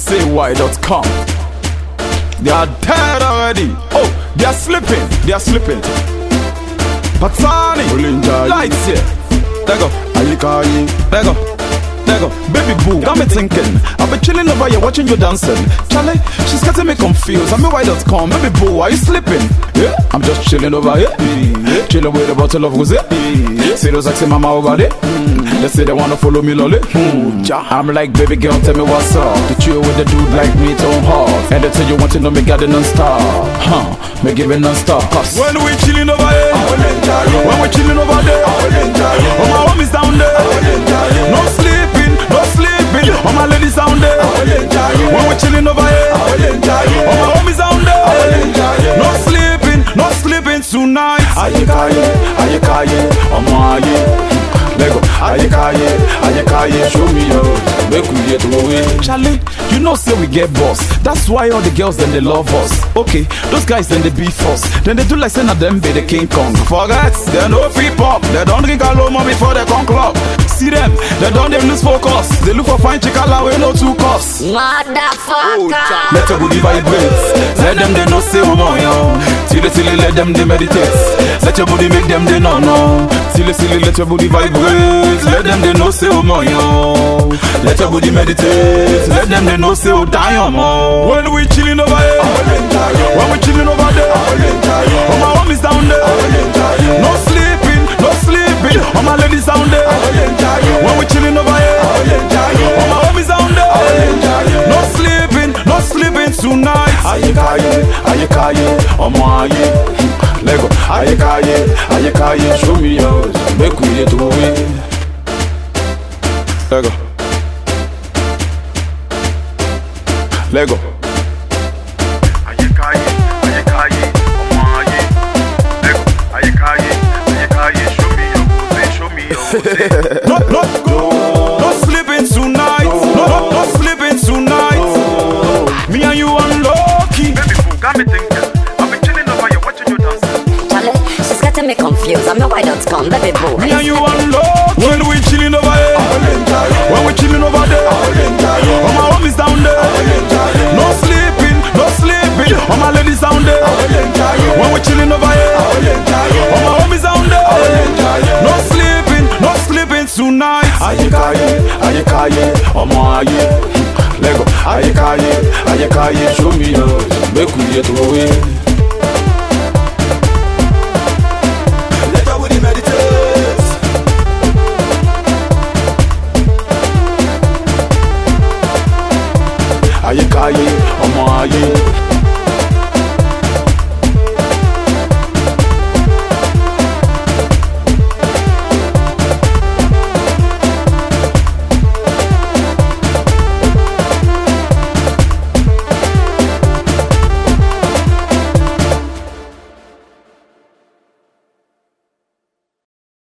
say.com. They are dead already. Oh, they are sleeping. They are sleeping. Patani, lights here. There go. There go. There go. Baby boo, got me thinking. I've been chilling over here watching you dancing. Charlie, she's getting me confused. I'm why.com. Baby boo, are you sleeping? Yeah, I'm just chilling over here. Chilling with a bottle of rosé. See those sexy mama over there. They say they wanna follow me, lolly. I'm like, baby girl, tell me what's up. To chill with a dude like me, don't hard. And they tell you want to know me, got it non-stop. Me giving non-stop. When we chilling over here, when we chilling over there, all my homies down there. No sleeping, no sleeping. All my ladies down there. When we chilling over here, all my homies down there. No sleeping, no sleeping tonight. Ayekaye, Omaye. Lego, Ayekaye, show me yo. Make we get away. Charlie, you know say we get boss. That's why all the girls then they love us. Okay, those guys then they beef us. Then they do like saying that them be the King Kong. Forget, they no free pop. They don't drink alone before they come club. See them, they don't they lose focus. They look for fine chicala with no two cups. Motherfucker. Let your booty vibrate. Let them they no say oh yo. Till let them they meditate. Let your booty make them they no. Till let your booty vibrate. Let them they know say oh yo. Let your body meditate. Let them they know say oh die mo. When we chilling over here, when we chilling over there, all my homies down there. No sleeping, no sleeping. All my ladies down there. When we chilling over here, all my homies down there. No sleeping, no sleeping tonight. Ayekaye, Omaye. Lego, Ayekaye, show me yours. Make we get away. Lego. Lego. Ayekaye, Omaye. Lego, Ayekaye, show me your No sleeping tonight. No sleeping tonight. Me and you unlucky. Baby boo, got me thinking. I've been chilling over here watching you dancing. Charlie, she's getting me confused. I'm why.com. Baby boo. Me and you unlucky. When we chilling over here, when we chilling over there, all my homies down there. No sleeping, no sleeping. All my ladies down there. When we chilling over here, all my homies down there. No sleeping, no sleeping tonight. Ayekaye, Omaye. Lego, Ayekaye, show me yours. Make we get away. Let your body meditate. Ayekaye, Omaye.